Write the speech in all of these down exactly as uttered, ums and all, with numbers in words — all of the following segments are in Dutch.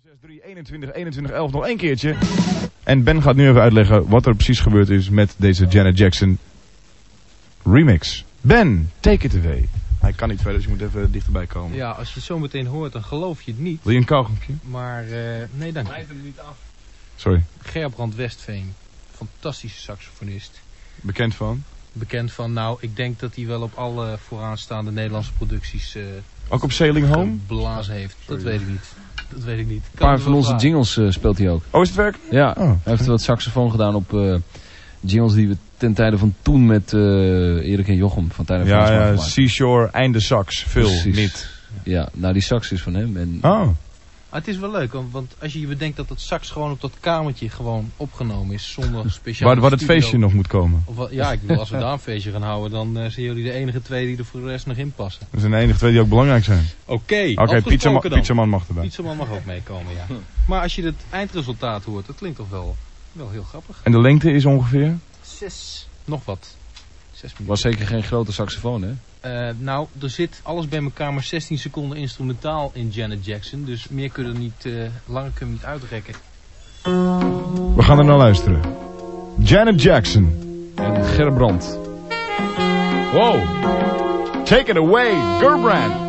zes drie eenentwintig eenentwintig elf nog één keertje. En Ben gaat nu even uitleggen wat er precies gebeurd is met deze Janet Jackson remix. Ben, take it away. Hij kan niet verder, dus je moet even dichterbij komen. Ja, als je het zo meteen hoort, dan geloof je het niet. Wil je een kauwgompje? Maar, uh, nee dank je. Blijf hem niet af. Sorry. Gerbrand Westveen, fantastische saxofonist. Bekend van? Bekend van, nou, ik denk dat hij wel op alle vooraanstaande Nederlandse producties uh, Ook op Sailing Home? blazen heeft. Dat weet ik niet. Dat weet ik niet. Een paar van onze jingles uh, speelt hij ook. Oh, is het werk? Ja, oh. hij heeft wat saxofoon gedaan op uh, jingles die we ten tijde van toen met uh, Erik en Jochem van tijde van Ja, ja, gemaakt. Seashore, einde sax, veel, Precies. niet. Ja, nou die sax is van hem. En Oh. Ah, het is wel leuk, want, want als je je bedenkt dat het sax gewoon op dat kamertje gewoon opgenomen is, zonder speciaal Waar, waar het feestje nog moet komen. Of wat, ja, ik bedoel, als we daar een feestje gaan houden, dan uh, zijn jullie de enige twee die er voor de rest nog in passen. Dat zijn de enige twee die ook belangrijk zijn. Oké, Oké, okay, Pizzaman pizza mag erbij. Pizzaman mag ook meekomen, ja. Maar als je het eindresultaat hoort, dat klinkt toch wel, wel heel grappig. En de lengte is ongeveer? Zes, nog wat. Zes minuten. was zeker geen grote saxofoon, hè? Uh, nou, er zit alles bij elkaar maar zestien seconden instrumentaal in Janet Jackson. Dus meer kunnen we niet, uh, langer kunnen we niet uitrekken. We gaan er naar luisteren. Janet Jackson. En Gerbrand. Wow. Take it away, Gerbrand.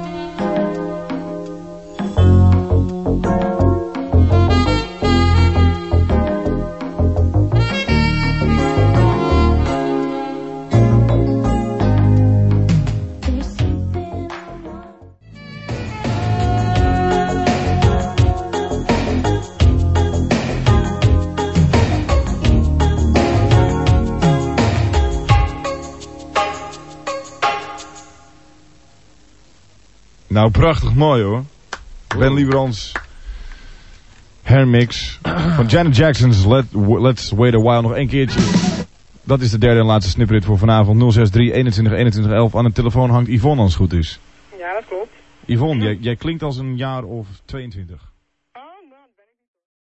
Nou, prachtig mooi hoor. Ben Lieberans hermix van Janet Jackson's Let, Let's Wait a While nog één keertje. Dat is de derde en laatste snipperit voor vanavond. nul zes drie eenentwintig eenentwintig elf. Aan de telefoon hangt Yvonne als het goed is. Ja, dat klopt. Yvonne, jij, jij klinkt als een jaar of tweeëntwintig.